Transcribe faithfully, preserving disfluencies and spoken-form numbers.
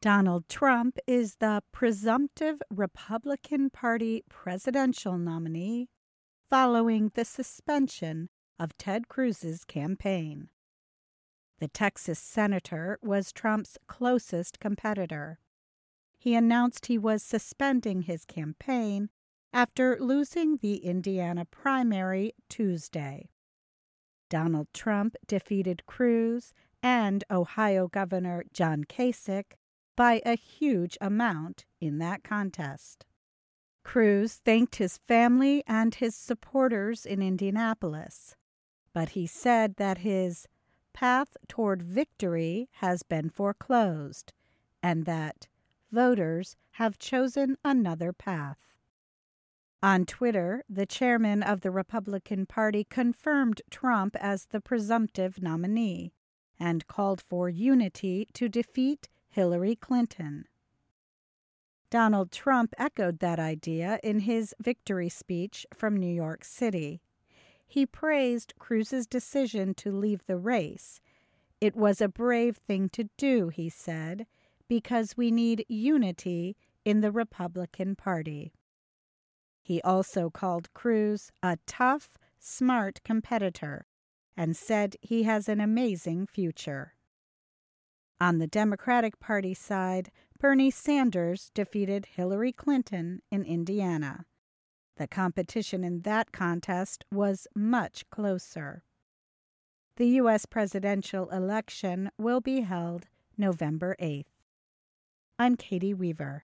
Donald Trump is the presumptive Republican Party presidential nominee following the suspension of Ted Cruz's campaign. The Texas senator was Trump's closest competitor. He announced he was suspending his campaign after losing the Indiana primary Tuesday. Donald Trump defeated Cruz and Ohio Governor John Kasich by a huge amount in that contest. Cruz thanked his family and his supporters in Indianapolis, but he said that his path toward victory has been foreclosed and that voters have chosen another path. On Twitter, the chairman of the Republican Party confirmed Trump as the presumptive nominee and called for unity to defeat Hillary Clinton. Donald Trump echoed that idea in his victory speech from New York City. He praised Cruz's decision to leave the race. It was a brave thing to do, he said, because we need unity in the Republican Party. He also called Cruz a tough, smart competitor and said he has an amazing future. On the Democratic Party side, Bernie Sanders defeated Hillary Clinton in Indiana. The competition in that contest was much closer. The U S presidential election will be held November eighth. I'm Katie Weaver.